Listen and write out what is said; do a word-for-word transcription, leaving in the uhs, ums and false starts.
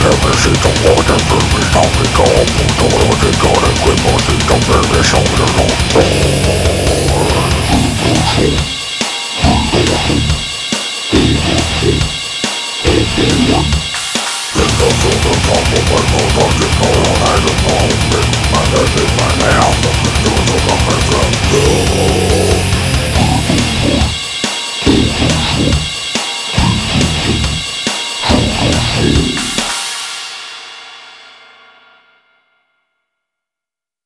是中我的自己上一个不错的这个的规模是中的别手的劳动真的做的差不多不到这个来的方面慢的是慢的样子就就让人感觉